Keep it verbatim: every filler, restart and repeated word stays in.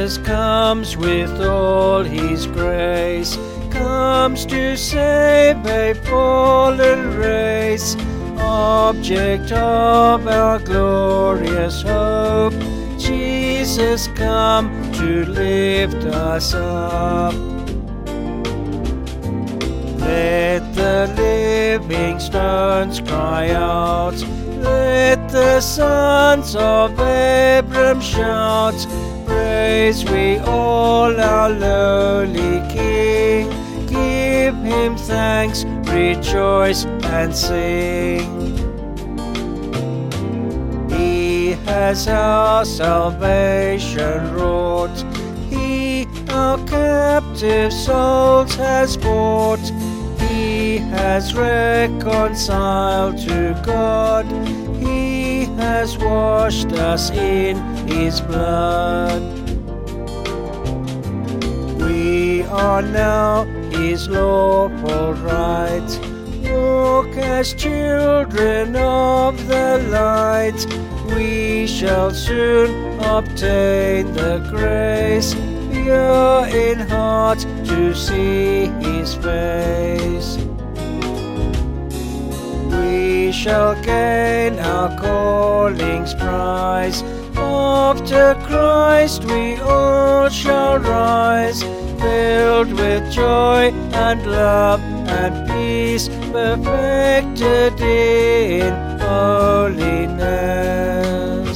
Jesus comes with all his grace, comes to save a fallen race, object of our glorious hope. Jesus come to lift us up. Let the living stones cry out, let the sons of Abram shout, praise we all our lowly King, give him thanks, rejoice and sing. He has our salvation wrought, he our captive souls has bought, he has reconciled to God, he has washed us in his blood. We are now his lawful right, walk as children of the light. We shall soon obtain the grace, pure in heart to see his face. We shall gain our calling's prize, after Christ we all shall rise, filled with joy and love and peace, perfected in holiness.